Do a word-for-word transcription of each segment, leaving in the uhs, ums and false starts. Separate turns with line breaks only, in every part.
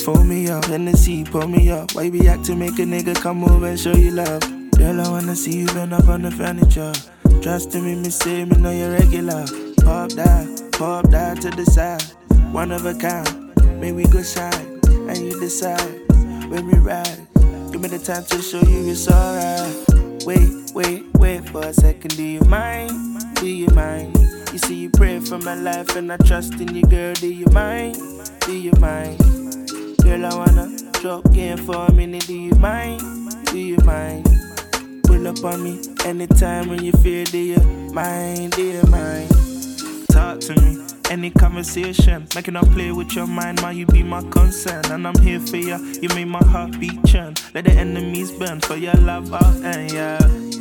Phone me up, Hennessy, pull me up. Why you be acting, make a nigga come over and show you love? Girl, I wanna see you bend up on the furniture. Trust me, me say me know you're regular. Pop that, pop that to the side. One of a kind, make we go side. And you decide when we ride. Give me the time to show you it's alright. Wait, wait, wait for a second. Do you mind? Do you mind? You see you pray for my life and I trust in you, girl. Do you mind? Do you mind? Girl, I wanna drop in for a minute. Do you mind? Do you mind? Pull up on me anytime when you feel. Do you mind? Do you mind? Talk to me, any conversation. Making up play with your mind, man, you be my concern. And I'm here for ya, you make my heart beat churn. Let the enemies burn for your love out and yeah.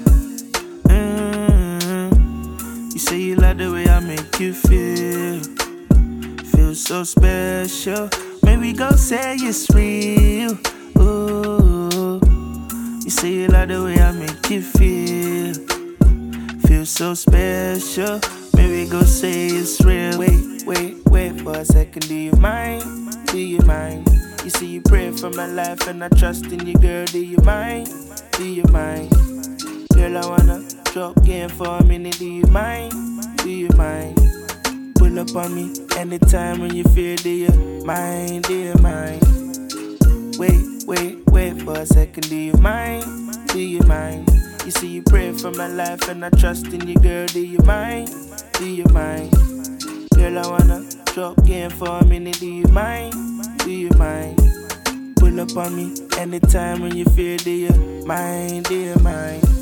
Mm-hmm. You say you like the way I make you feel. Feel so special. Maybe go say it's real. Ooh. You say you like the way I make you feel. Feel so special. Maybe go say it's real. Wait, wait, wait for a second. Do you mind? Do you mind? You see you pray for my life and I trust in you, girl. Do you mind? Do you mind? Girl, I wanna drop in for a minute. Do you mind? Do you mind? Pull up on me anytime when you feel. Do you mind? Do you mind? Wait, wait, wait for a second. Do you mind? Do you mind? You see you pray for my life and I trust in you, girl. Do you mind? Do you mind? Girl, I wanna drop in for a minute. Do you mind? Do you mind? Pull up on me anytime when you feel. Do you mind? Do you mind?